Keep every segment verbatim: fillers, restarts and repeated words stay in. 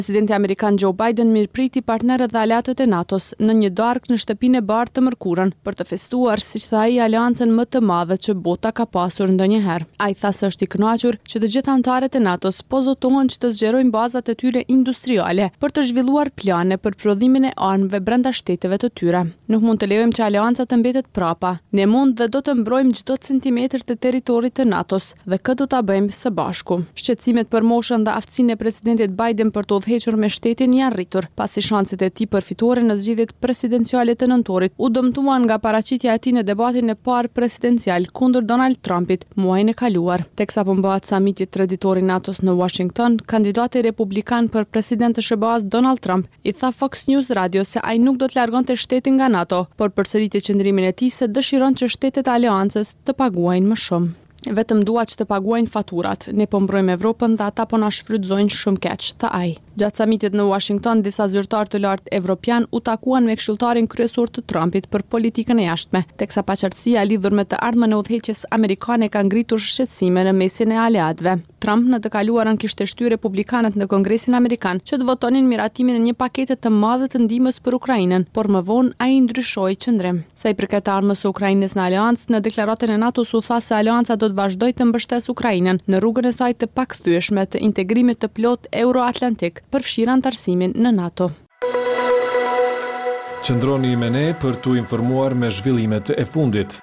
Presidenti Amerikan Joe Biden mirëpriti partnerët dhe aleatët e NATO-s në një darkë në shtëpinë e bardhë të mërkurën për të festuar, siç tha ai, aleancën më të madhe që bota ka pasur ndonjëherë. Ai tha se është i kënaqur që të gjithë anëtarët e NATO-s po zotohen që të zgjerojnë bazat e tyre industriale për të zhvilluar plane për prodhimin e armëve brenda shteteve të tyre. Nuk mund të lejojmë që aleanca të mbetet prapa. Ne mund dhe do të mbrojmë çdo centimetër të territorit të NATO-s dhe këtë do ta bëjmë së bashku. Shqetësimet për moshën dhe aftësinë e presidentit Biden për të hequr me shtetin janë rritur, pasi shanset e tij për fitore në zgjedhjet presidenciale të nëntorit u dëmtuan nga paraqitja e tij në debatin e parë presidencial kundër Donald Trumpit muajin e kaluar. Teksa po mbahet samiti traditori NATO-s në Washington, kandidati republikan për president të S B A-s Donald Trump i tha Fox News Radio se ai nuk do të largonte shtetin nga NATO, por përsëriti qëndrimin e tij se dëshiron që shtetet e aleancës të paguajnë më shumë. Vetëm dua që të paguajnë faturat. Ne po mbrojmë Evropën dhe ata po na shfrytëzojnë shumë keq, tha ai. Gjatë samitit në Washington, disa zyrtarë të lartë evropian u takuan me këshilltarin kryesor të Trumpit për politikën e jashtme, teksa paqartësia lidhur me të ardhmen e udhëheqjes amerikane ka ngritur shqetësime në mesin e aleatëve. Trump në të kaluarën kishte shtyrë republikanët në Kongresin Amerikan që të votonin miratimin e një pakete të madhe të ndihmës për Ukrainën, por më vonë ai ndryshoi qëndrim. Sa i përket armës së Ukrainës në aleancë, në deklaratën e NATO-s u tha se aleanca do të vazhdojë të mbështesë Ukrainën në rrugën e saj të pakthyeshme të integrimit të plot euroatlantik, përfshirë antarësimin në NATO. Qëndroni me ne për t'u informuar me zhvillimet e fundit.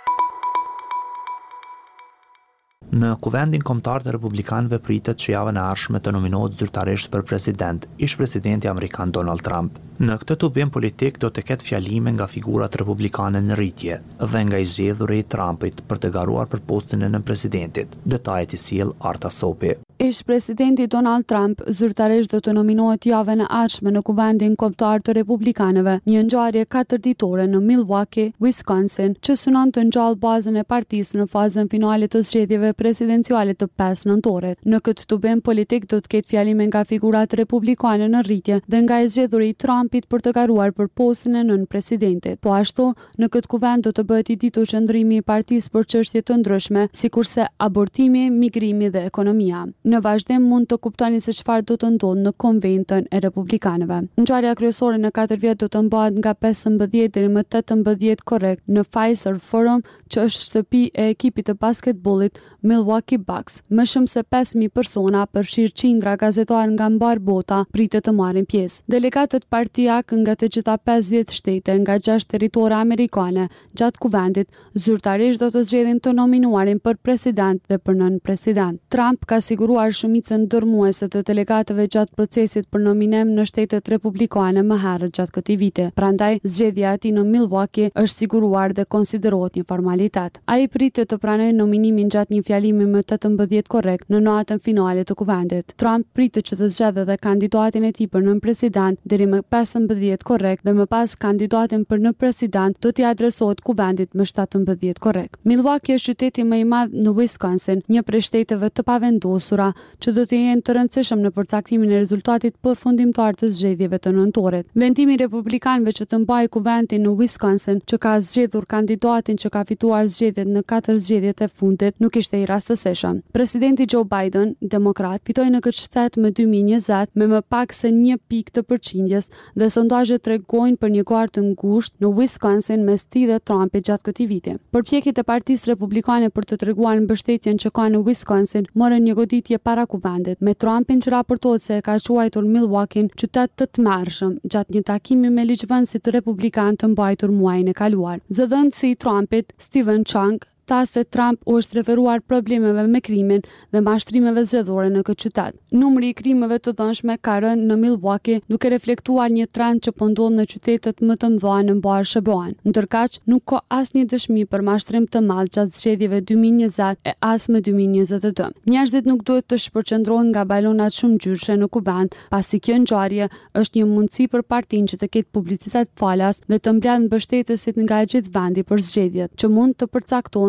Në Kuvendin Kombëtar të Republikanëve pritet që javën e ardhshme të nominohet zyrtarisht për president ish presidenti amerikan Donald Trump. Në këtë tubim politik do të ketë fjalime nga figurat republikane në rritje dhe nga i zgjedhur i Trumpit për të garuar për postin e nënpresidentit. Detajet i sjell Arta Sopi. Ish presidenti Donald Trump zyrtarisht do të nominohet javën e ardhshme në Kuvendin Kombëtar të Republikanëve, një ngjarje katërditore në Milwaukee, Wisconsin, që synon të ngjallë bazën e partisë në fazën finale të zgjedhjeve presidenciale të pesë nëntorit. Në këtë tubim politik do të ketë fjalime nga figurat republikane në rritje dhe nga i zgjedhuri i Trumpit për të garuar për postin e nënpresidentit. Po ashtu, në këtë kuvend do të bëhet i ditur qëndrimi i partisë për çështje të ndryshme, sikurse abortimi, migrimi dhe ekonomia. Në vazhdim mund të kuptoni se çfarë do të ndodhë në konventën e republikanëve. Ngjarja kryesore në katër vjet do të mbahet nga pesëmbëdhjetë deri më tetëmbëdhjetë korrekt në Pfizer Forum, që është shtëpi e ekipit të basketbollit Milwaukee Bucks. Më shumë se pesë mijë persona, përfshirë qindra gazetarë nga mbar bota, pritet të marrin pjesë. Delegatët partijak nga të gjitha pesëdhjetë shtete nga gjashtë territore amerikane gjatë kuvendit zyrtarisht do të zgjedhin të nominuarin për president dhe për nën-president. Trump ka siguruar shumicën dërmuese të delegatëve gjatë procesit për nominim në shtetet republikane më herët gjatë këtij viti. Prandaj, zgjedhja e tij në Milwaukee është siguruar dhe konsiderohet një formalitet. Ai pritet të pranojë nominimin gjatë një fjalimi më tetëmbëdhjetë korrekt në natën finale të kuvendit. Trump pritet që të zgjedhë edhe kandidatin e tij për nën-president deri më pesëmbëdhjetë korrekt dhe më pas kandidatin për nën-president do t'i adresohet kuvendit më shtatëmbëdhjetë korrekt. Milwaukee është qyteti më i madh në Wisconsin, një prej shteteve të pavendosura që do të jenë të rëndësishëm në përcaktimin e rezultatit përfundimtar të zgjedhjeve të nëntorit. Vendimi i republikanëve që të mbajë kuvendin në Wisconsin, që ka zgjedhur kandidatin që ka fituar zgjedhjet në katër zgjedhjet e fundit, nuk ishte i rastësishëm. Presidenti Joe Biden, demokrat, fitoi në këtë shtet më dy mijë e njëzet me më pak se një pikë të përqindjes dhe sondazhet tregojnë për një garë të ngushtë në Wisconsin mes tij dhe Trumpit gjatë këtij viti. Përpjekjet e Partisë Republikane për të treguar mbështetjen që ka në Wisconsin morën një goditje para kuvendit, me Trumpin që raportohet se e ka quajtur Milwaukee qytet të tmerrshëm gjatë një takimi me ligjvënësit republikan të mbajtur muajin e kaluar. Zëdhënësi i Trumpit, Stephen Chung, tha se Trump u është referuar problemeve me krimin dhe mashtrimeve zgjedhore në këtë qytet. Numri i krimeve të dhënshme ka rënë në Milwaukee, duke reflektuar një trend që po ndodh në qytetet më të mëdha në mbar S B A-n. Ndërkaq, nuk ka asnjë dëshmi për mashtrim të madh gjatë zgjedhjeve dy mijë e njëzet e as më dy mijë e njëzet e dy. Njerëzit nuk duhet të shpërqendrohen nga balonat shumë ngjyrshë në kuvend, pasi kjo ngjarje është një mundësi për partinë që të ketë publicitet falas dhe të mbledhë mbështetësit nga gjithë vendi për zgjedhjet, që mund të përcaktohen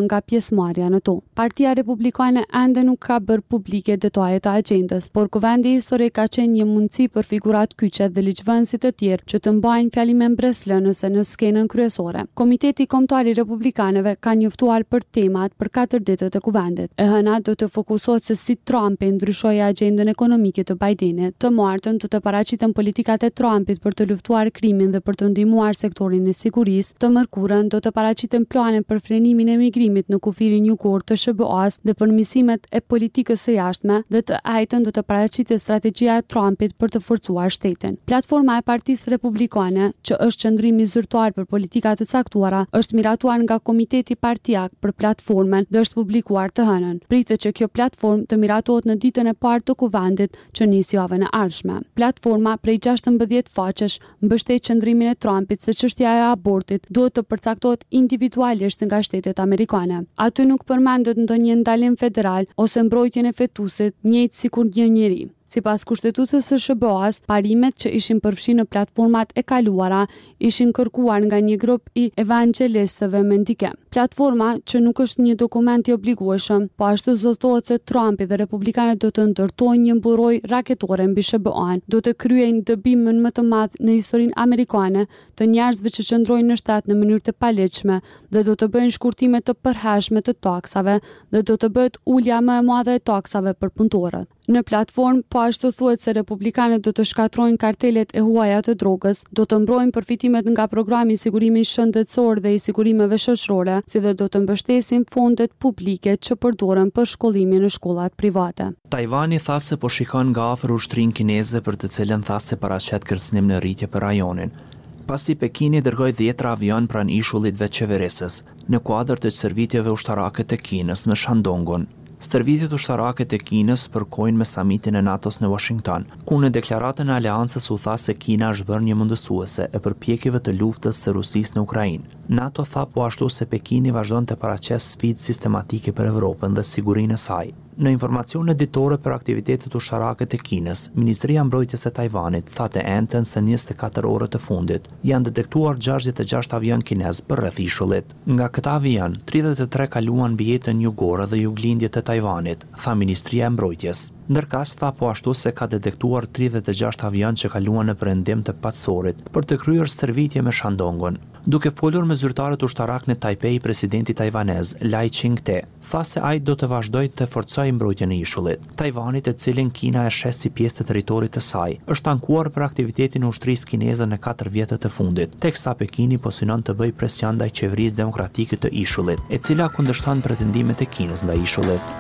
nga pjesëmarrja në to. Partia Republikane ende nuk ka bërë publike detajet e agjendës, por kuvendi historik ka qenë një mundësi për figurat kyçe dhe ligjvënësit e tjerë që të mbajnë fjalimin breslë nëse në skenën kryesore. Komiteti Kombëtar i Republikanëve ka njoftuar për temat për katër ditët e kuvendit. E hëna do të fokusohet se si Trumpi ndryshoi agjendën ekonomike të Bidenit. Të martën do të paraqiten politikat e Trumpit për të luftuar krimin dhe për të ndihmuar sektorin e sigurisë. Të mërkurën do të paraqiten plane për frenimin e migrimit në kufirin jugor të S B A-s dhe përmirësimet e politikës së jashtme, dhe të njëjtën do të paraqitet strategjia e Trumpit për të forcuar shtetin. Platforma e Partisë Republikane, që është qendrimi zyrtar për politika të caktuara, është miratuar nga Komiteti Partijak për platformën dhe është publikuar të hënën. Pritet që kjo platformë të miratohet në ditën e parë të kuvendit që nis javën e ardhshme. Platforma prej gjashtëmbëdhjetë faqesh mbështet qendrimin e Trumpit se çështja e abortit duhet të përcaktohet individualisht nga shtetet amerikane. Aty nuk përmendet ndonjë ndalim federal ose mbrojtjen e fetusit, njëjtë sikur një njeri. Sipas kushtetutës së S B A-s, parimet që ishin përfshirë në platformat e kaluara ishin kërkuar nga një grup i evangelistëve mendike. Platforma, që nuk është një dokument i obligueshëm, po ashtu zotohet se Trumpi dhe republikanët do të ndërtojnë një mburojë raketore mbi S B A-n, do të kryejnë dëbimin më të madh në historinë amerikane të njerëzve që qëndrojnë në shtat në mënyrë të palegjshme dhe do të bëjnë shkurtime të përhershme të taksave dhe do të bëhet ulja më e madhe e taksave për punëtorët. Në platformë, po ashtu thuhet se republikanët do të shkatrojnë kartelet e huaja të drogës, do të mbrojnë përfitimet nga programi i sigurimit shëndetësor dhe i sigurimeve shoqërore, si dhe do të mbështesin fondet publike që përdoren për shkollimin në shkollat private. Tajvani tha se po shikon nga afër ushtrinë kineze për të cilën tha se paraqet kërcënim në rritje për rajonin. Pasi Pekini dërgoi dhjetra avion pranë ishullit veçeverisës, në kuadër të stërvitjeve ushtarake të Kinës në Shandongun. Stërvitjet ushtarake të Kinës përkojnë me samitin e NATO-s në Washington, ku në deklaratën e aleancës u tha se Kina është bërë një mëndësuese e përpjekjeve të luftës së Rusisë në Ukrainë. NATO tha po ashtu se Pekini vazhdon të paraqes sfidë sistematike për Evropën dhe sigurinë e saj. Në informacione ditore për aktivitetet ushtarake të Kinës, Ministria e Mbrojtjes së Tajvanit tha të entën se njëzet e katër orët e fundit janë detektuar gjashtëdhjetë e gjashtë avion kinez për rreth ishullit. Nga këta avion, tridhjetë e tre kaluan mbi jetën jugore dhe juglindje të Tajvanit, tha Ministria e Mbrojtjes. Ndërkaq tha po ashtu se ka detektuar tridhjetë e gjashtë avion që kaluan në perëndim të patsorit për të kryer stërvitje me Shandongun. Duke folur me zyrtarët ushtarak në Taipei, presidenti tajvanez Lai Ching-te tha se ai do të vazhdojë të forcojë mbrojtjen e ishullit. Tajvani, të cilin Kina e sheh si pjesë të territorit të saj, është ankuar për aktivitetin e ushtrisë kineze në katër vjetët e fundit, teksa Pekini po synon të bëjë presion ndaj qeverisë demokratike të ishullit, e cila kundërshton pretendimet e Kinës ndaj ishullit.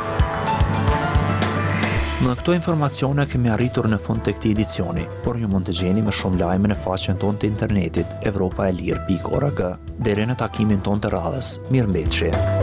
Në këto informacione kemi arritur në fund të këtij edicioni, por ju mund të gjeni më shumë lajme në faqen tonë të internetit evropaelir pikë org. Deri në takimin tonë të radhës, mirëmbëjtje.